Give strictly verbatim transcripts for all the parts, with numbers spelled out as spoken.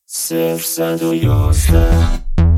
صفر صد و یازده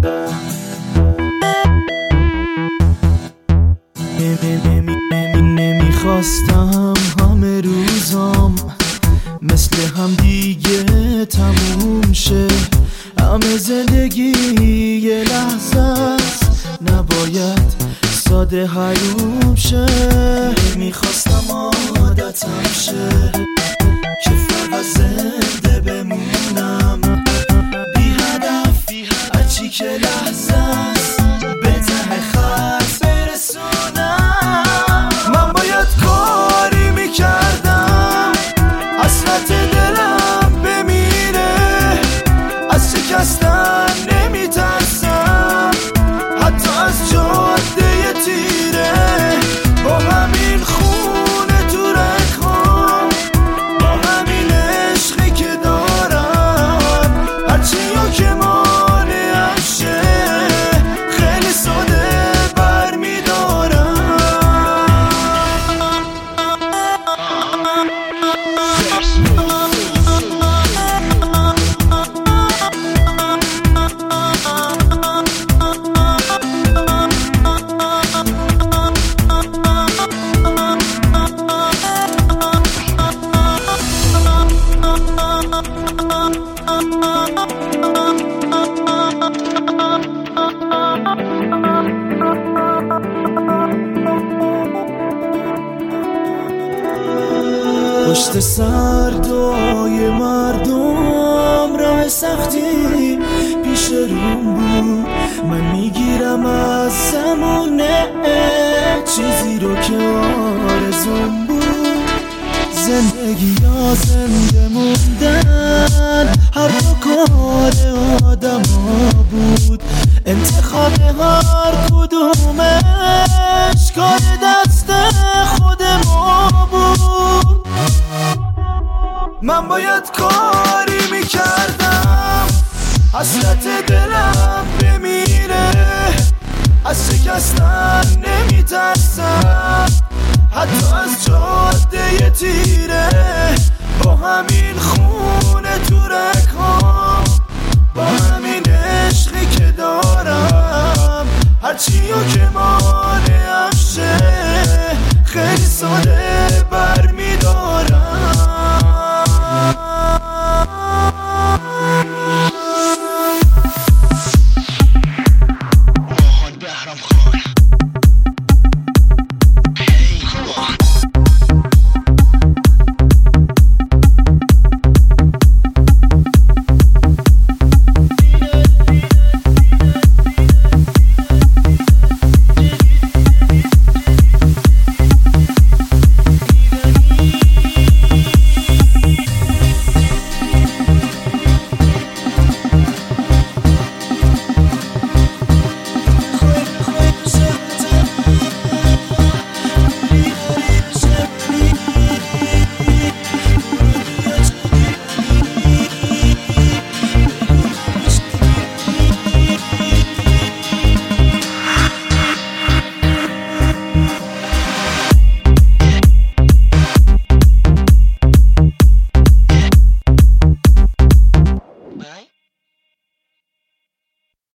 نمیخواستم همه روزام مثل هم دیگه تموم شه، همه زندگی یه لحظه است، نباید ساده حروم شه. نمیخواستم عادتم شه که فقط زنده بمونم، بی هدف هرچی که لحظه است به ته خط برسونم. من باید کاری میکردم حسرت دلم بمیره، از شکستن نمیترسم حتی از جاده تیره، با همین خونه تو رگ‌هام، با همین عشقی که دارم، هرچی ها که مانعشه خیلی ساده برمیدارم. پشت سر دعای مردم راه سختی پیش روم بود، من میگیرم از زمونه چیزی رو که آرزوم بود. زندگی یا زنده موندن هر دو کار آدم ها بود، انتخاب هر کدومش کار دست خود ما بود. من باید کاری میکردم حسرت دلم بمیره، از شکستن نمیترسم حتی از جاده تیره، با همین